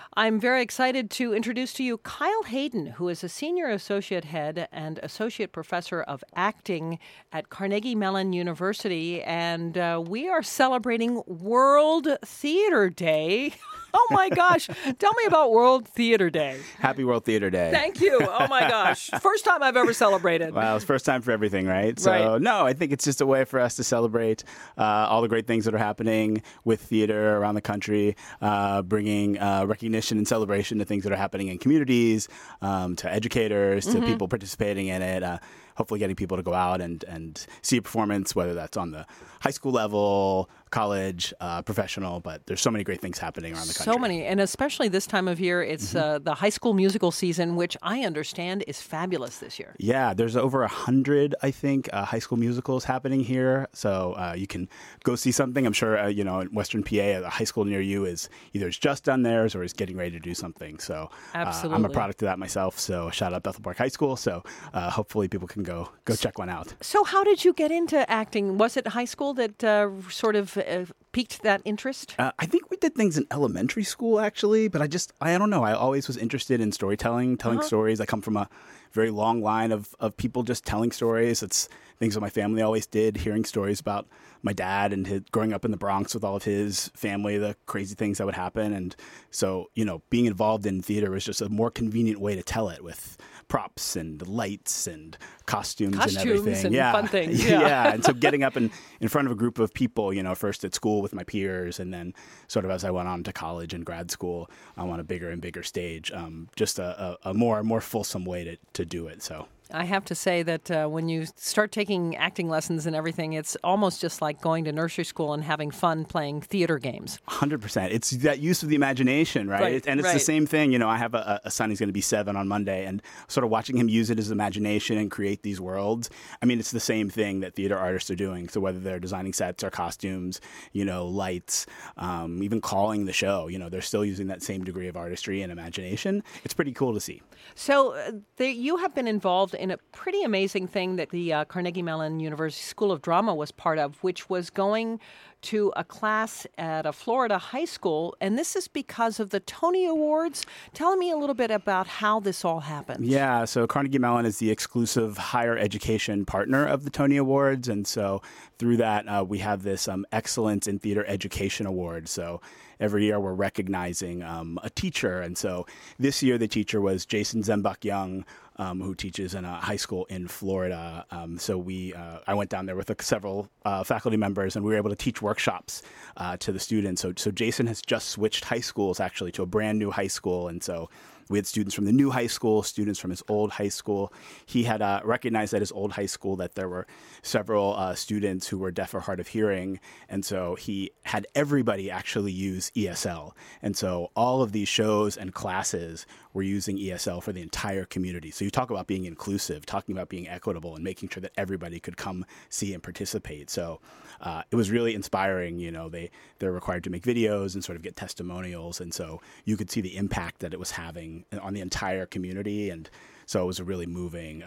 I'm very excited to introduce to you Kyle Hayden, who is a senior associate head and associate professor of acting at Carnegie Mellon University. And we are celebrating World Theater Day. Oh, my gosh. Tell me about World Theater Day. Happy World Theater Day. Thank you. Oh, my gosh. First time I've ever celebrated. Well, it's first time for everything, right? So, no, I think it's just a way for us to celebrate all the great things that are happening with theater around the country, bringing recognition and celebration to things that are happening in communities, to educators, to people participating in it. Hopefully getting people to go out and see a performance, whether that's on the high school level, college, professional, but there's so many great things happening around the country. So many, and especially this time of year, it's the high school musical season, which I understand is fabulous this year. Yeah, there's over 100, I think, high school musicals happening here, so you can go see something. I'm sure, in Western PA, a high school near you is either just done theirs or is getting ready to do something. So Absolutely. I'm a product of that myself, so shout out Bethel Park High School. So hopefully people can go check one out. So how did you get into acting? Was it high school that sort of piqued that interest? I think we did things in elementary school, actually, but I don't know. I always was interested in storytelling, telling stories. I come from a very long line of people just telling stories. It's things that my family always did, hearing stories about my dad and growing up in the Bronx with all of his family, the crazy things that would happen. And so, being involved in theater was just a more convenient way to tell it with props and lights and costumes and everything. And fun things. Yeah. And so getting up in front of a group of people, first at school with my peers, and then sort of as I went on to college and grad school, on a bigger and bigger stage, just a more fulsome way to do it. So I have to say that when you start taking acting lessons and everything, it's almost just like going to nursery school and having fun playing theater games. 100%. It's that use of the imagination, right? And it's the same thing. I have a son who's going to be 7 on Monday, and sort of watching him use it as imagination and create these worlds. I mean, it's the same thing that theater artists are doing. So whether they're designing sets or costumes, lights, even calling the show, they're still using that same degree of artistry and imagination. It's pretty cool to see. So you have been involved in a pretty amazing thing that the Carnegie Mellon University School of Drama was part of, which was going to a class at a Florida high school, and this is because of the Tony Awards. Tell me a little bit about how this all happened. Yeah, so Carnegie Mellon is the exclusive higher education partner of the Tony Awards, and so through that, we have this Excellence in Theater Education Award. So every year we're recognizing a teacher, and so this year the teacher was Jason Zembach-Young, who teaches in a high school in Florida. So I went down there with several faculty members, and we were able to teach workshops to the students. So Jason has just switched high schools, actually, to a brand new high school. And so we had students from the new high school, students from his old high school. He had recognized at his old high school that there were several students who were deaf or hard of hearing. And so he had everybody actually use ESL. And so all of these shows and classes were using ESL for the entire community. So you talk about being inclusive, talking about being equitable, and making sure that everybody could come see and participate. So it was really inspiring. They're required to make videos and sort of get testimonials. And so you could see the impact that it was having on the entire community. And so it was a really moving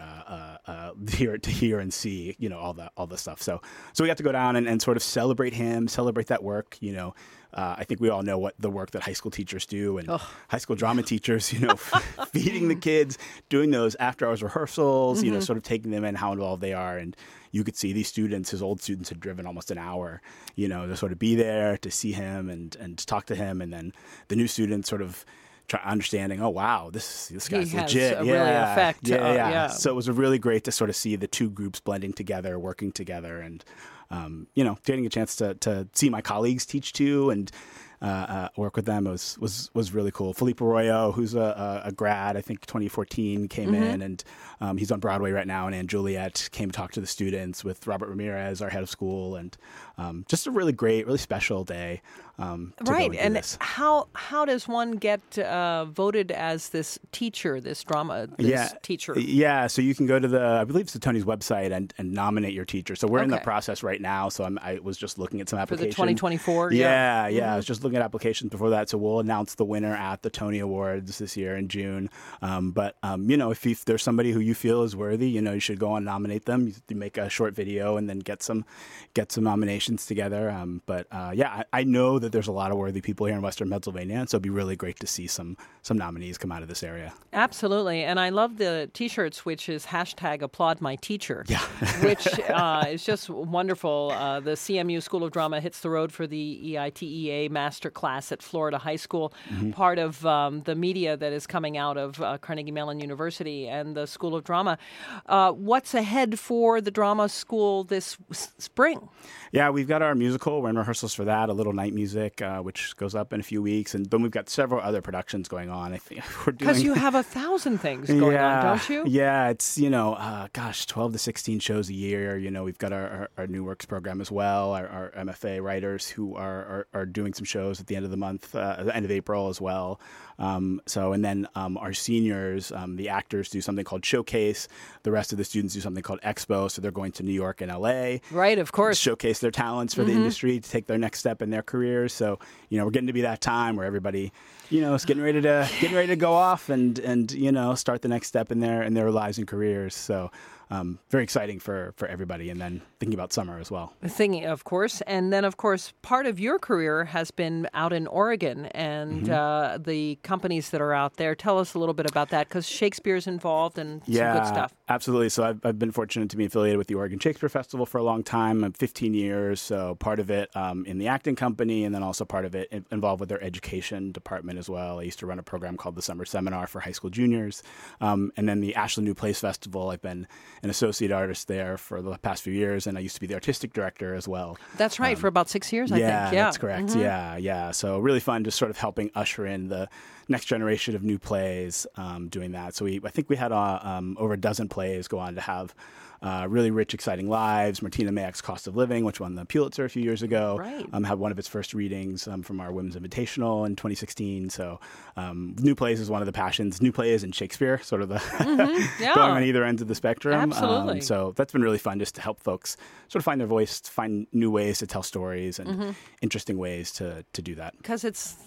to hear and see, all the stuff. So we got to go down and sort of celebrate him, celebrate that work. I think we all know what the work that high school teachers do, and high school drama teachers, feeding the kids, doing those after-hours rehearsals, sort of taking them in, how involved they are. And you could see these students, his old students, had driven almost an hour, to sort of be there, to see him and to talk to him. And then the new students sort of understanding, oh, wow, this guy's legit. Really effect. Yeah. So it was really great to sort of see the two groups blending together, working together, and getting a chance to see my colleagues teach too, and work with them was really cool. Felipe Arroyo, who's a grad, I think 2014, came in, and he's on Broadway right now, and Anne Juliet came to talk to the students with Robert Ramirez, our head of school, and just a really great, really special day. Right, and how does one get voted as this teacher, this drama, teacher? Yeah, so you can go to I believe it's the Tony's website and nominate your teacher. So we're in the process right now, so I was just looking at some applications. For the 2024? Yeah, I was just looking looking at applications before that, so we'll announce the winner at the Tony Awards this year in June. But if there's somebody who you feel is worthy, you should go on and nominate them. You make a short video and then get some nominations together. I know that there's a lot of worthy people here in Western Pennsylvania, and so it'd be really great to see some nominees come out of this area. Absolutely, and I love the T-shirts, which is #ApplaudMyTeacher, which is just wonderful. The CMU School of Drama hits the road for the EITEA Masterclass at Florida High School, part of the media that is coming out of Carnegie Mellon University and the School of Drama. What's ahead for the drama school this spring? Yeah, we've got our musical. We're in rehearsals for that, a little night music, which goes up in a few weeks. And then we've got several other productions going on. I think we're doing... Because you have 1,000 things going on, don't you? Yeah, it's, 12 to 16 shows a year. We've got our New Works program as well, our MFA writers who are doing some shows at the end of the month, the end of April as well. And then our seniors, the actors do something called Showcase. The rest of the students do something called Expo. So they're going to New York and LA. Right, of course. Showcase their talents for the industry to take their next step in their careers. So, we're getting to be that time where everybody, is getting ready to go off and start the next step in their lives and careers. So, very exciting for everybody. And then thinking about summer as well. Thinking, of course. And then, of course, part of your career has been out in Oregon and the companies that are out there. Tell us a little bit about that, because Shakespeare's involved and some good stuff. Absolutely. So I've been fortunate to be affiliated with the Oregon Shakespeare Festival for a long time, 15 years. So part of it in the acting company, and then also part of it involved with their education department as well. I used to run a program called the Summer Seminar for high school juniors. And then the Ashland New Plays Festival, I've been an associate artist there for the past few years, and I used to be the artistic director as well. That's right, for about 6 years, I think. Yeah, that's correct. Yeah. So really fun, just sort of helping usher in the next generation of new plays, doing that. So I think we had over a dozen plays go on to have really rich, exciting lives. Martina Mayak's Cost of Living, which won the Pulitzer a few years ago, had one of its first readings from our Women's Invitational in 2016. So new plays is one of the passions. New plays and Shakespeare, sort of the going on either ends of the spectrum. Absolutely. So that's been really fun, just to help folks sort of find their voice, find new ways to tell stories and interesting ways to do that. Because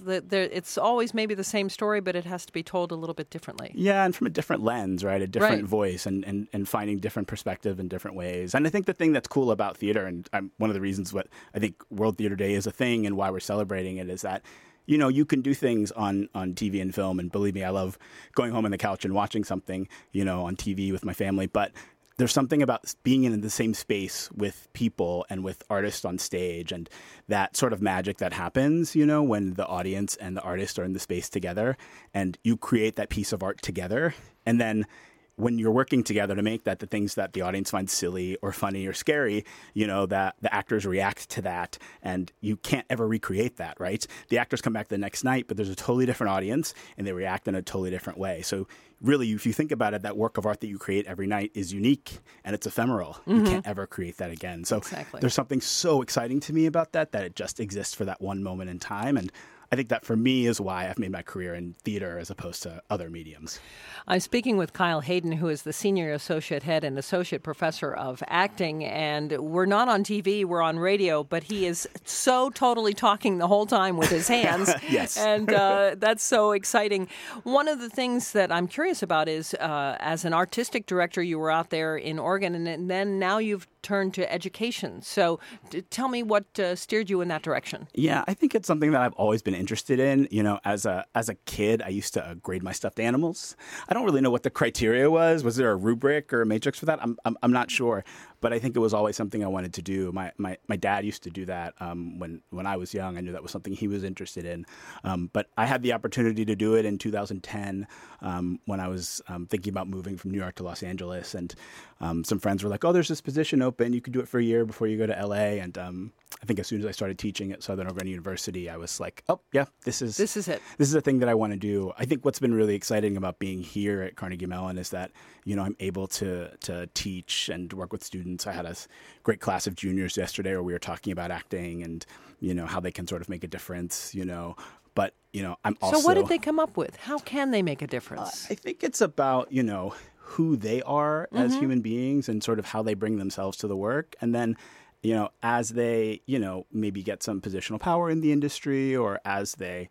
it's always maybe the same story, but it has to be told a little bit differently. Yeah, and from a different lens, right? A different voice and finding different perspectives in different ways. And I think the thing that's cool about theater, and one of the reasons what I think World Theater Day is a thing and why we're celebrating it, is that you can do things on TV and film, and believe me, I love going home on the couch and watching something on TV with my family, but there's something about being in the same space with people and with artists on stage, and that sort of magic that happens, when the audience and the artist are in the space together and you create that piece of art together. And then when you're working together to make that, the things that the audience finds silly or funny or scary, that the actors react to that, and you can't ever recreate that, right? The actors come back the next night, but there's a totally different audience and they react in a totally different way. So really, if you think about it, that work of art that you create every night is unique and it's ephemeral. You can't ever create that again. So there's something so exciting to me about that it just exists for that one moment in time. And I think that for me is why I've made my career in theater as opposed to other mediums. I'm speaking with Kyle Hayden, who is the Senior Associate Head and Associate Professor of Acting. And we're not on TV, we're on radio, but he is so totally talking the whole time with his hands. Yes. And that's so exciting. One of the things that I'm curious about is, as an artistic director, you were out there in Oregon, and then now you've turned to education. So tell me what steered you in that direction. Yeah, I think it's something that I've always been interested in. As a kid, I used to grade my stuffed animals. I don't really know what the criteria was. Was there a rubric or a matrix for that? I'm not sure. But I think it was always something I wanted to do. My dad used to do that when I was young. I knew that was something he was interested in. But I had the opportunity to do it in 2010 when I was thinking about moving from New York to Los Angeles. And some friends were like, oh, there's this position open. You could do it for a year before you go to LA. And I think as soon as I started teaching at Southern Oregon University, I was like, oh, yeah, this is it. This is a thing that I want to do. I think what's been really exciting about being here at Carnegie Mellon is that, I'm able to teach and work with students. I had a great class of juniors yesterday where we were talking about acting and, how they can sort of make a difference, But, I'm also... So what did they come up with? How can they make a difference? I think it's about, who they are as human beings and sort of how they bring themselves to the work. And then as they, maybe get some positional power in the industry or as they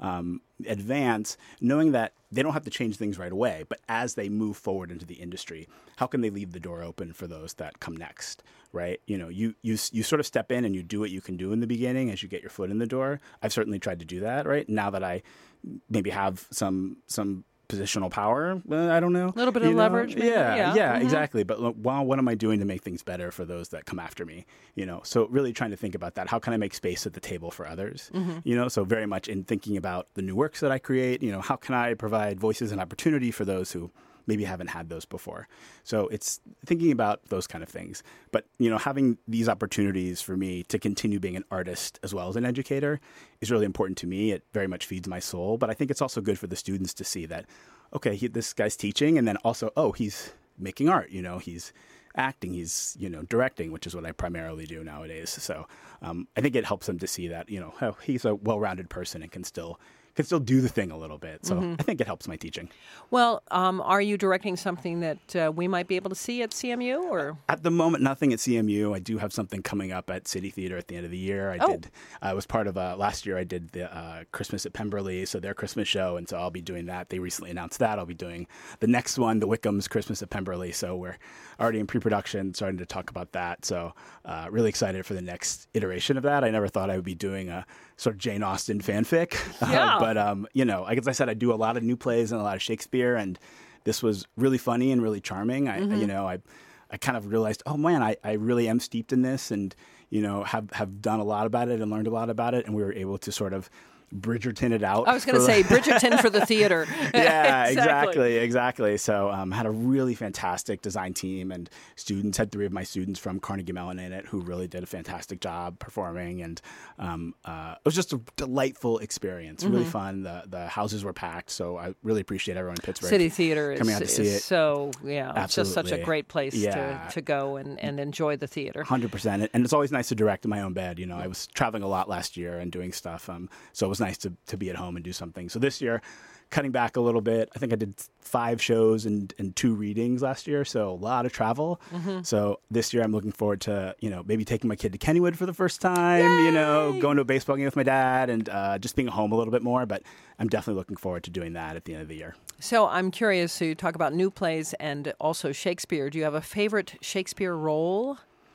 advance, knowing that they don't have to change things right away, but as they move forward into the industry, how can they leave the door open for those that come next, right? You sort of step in and you do what you can do in the beginning as you get your foot in the door. I've certainly tried to do that, right? Now that I maybe have some positional power, I don't know. A little bit of leverage, maybe? Yeah, exactly. But what am I doing to make things better for those that come after me? So really trying to think about that. How can I make space at the table for others? So very much in thinking about the new works that I create, how can I provide voices and opportunity for those who maybe haven't had those before. So it's thinking about those kind of things. But, having these opportunities for me to continue being an artist as well as an educator is really important to me. It very much feeds my soul. But I think it's also good for the students to see that, okay, this guy's teaching, and then also, he's making art, he's acting, he's, directing, which is what I primarily do nowadays. So I think it helps them to see that, he's a well-rounded person and can still do the thing a little bit. So I think it helps my teaching. Well, are you directing something that we might be able to see at CMU? Or at the moment, nothing at CMU. I do have something coming up at City Theater at the end of the year. I was part of last year. I did the Christmas at Pemberley, so their Christmas show, and so I'll be doing that. They recently announced that. I'll be doing the next one, the Wickham's Christmas at Pemberley. So we're already in pre-production, starting to talk about that. So really excited for the next iteration of that. I never thought I would be doing a sort of Jane Austen fanfic. Yeah. But, as I said, I do a lot of new plays and a lot of Shakespeare, and this was really funny and really charming. I kind of realized, oh man, I really am steeped in this and, have done a lot about it and learned a lot about it. And we were able to sort of Bridgerton it out. I was going to say Bridgerton for the theater. Yeah, exactly. So had a really fantastic design team, and students, had 3 of my students from Carnegie Mellon in it who really did a fantastic job performing, and it was just a delightful experience, really fun. The houses were packed, so I really appreciate everyone in Pittsburgh. City Theater coming out to see it. So, it's just such a great place Yeah. to go and enjoy the theater. 100%. And it's always nice to direct in my own bed. I was traveling a lot last year and doing stuff, so it was nice to be at home and do something. So this year, cutting back a little bit. I think I did 5 shows and 2 readings last year, so a lot of travel. So this year I'm looking forward to, maybe taking my kid to Kennywood for the first time, Yay! Going to a baseball game with my dad, and just being home a little bit more. But I'm definitely looking forward to doing that at the end of the year. So I'm curious, so you talk about new plays and also Shakespeare. Do you have a favorite Shakespeare role?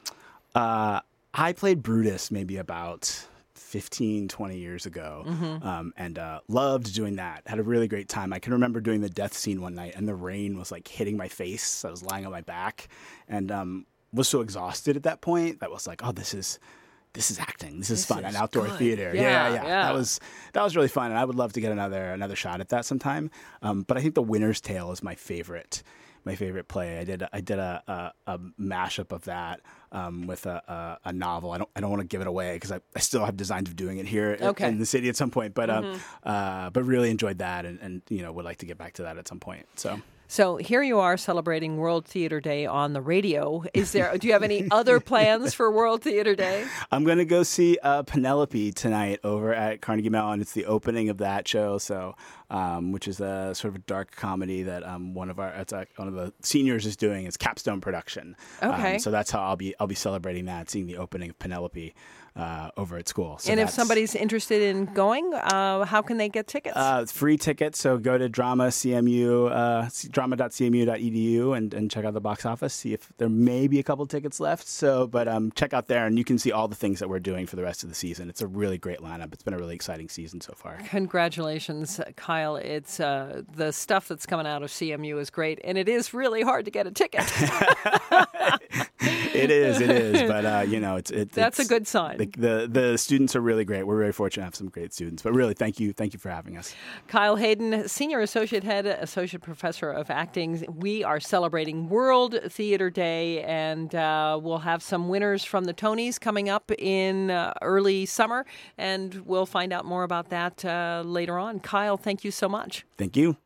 I played Brutus maybe about 15, 20 years ago, and loved doing that. Had a really great time. I can remember doing the death scene one night, and the rain was like hitting my face. I was lying on my back, and was so exhausted at that point that was like, oh, this is acting. This is fun. An outdoor theater. Yeah. That was really fun, and I would love to get another shot at that sometime. But I think The Winter's Tale is my favorite play. I did a mashup of that with a novel. I don't want to give it away because I still have designs of doing it here in the city at some point. But really enjoyed that, and would like to get back to that at some point. So here you are celebrating World Theater Day on the radio. Do you have any other plans for World Theater Day? I'm going to go see Penelope tonight over at Carnegie Mellon. It's the opening of that show, which is a sort of a dark comedy that one of the seniors is doing. It's capstone production. Okay. So that's how I'll be celebrating that, seeing the opening of Penelope over at So and if somebody's interested in going, how can they get tickets? It's free tickets, so go to drama.cmu.edu and check out the box office, see if there may be a couple tickets left. But check out there, and you can see all the things that we're doing for the rest of the season. It's a really great lineup. It's been a really exciting season so far. Congratulations, Kyle. It's the stuff that's coming out of CMU is great, and it is really hard to get a ticket. It is, but that's a good sign. The students are really great. We're very fortunate to have some great students. But really, thank you for having us. Kyle Hayden, Senior Associate Head, Associate Professor of Acting. We are celebrating World Theater Day, and we'll have some winners from the Tonys coming up in early summer, and we'll find out more about that later on. Kyle, thank you so much. Thank you.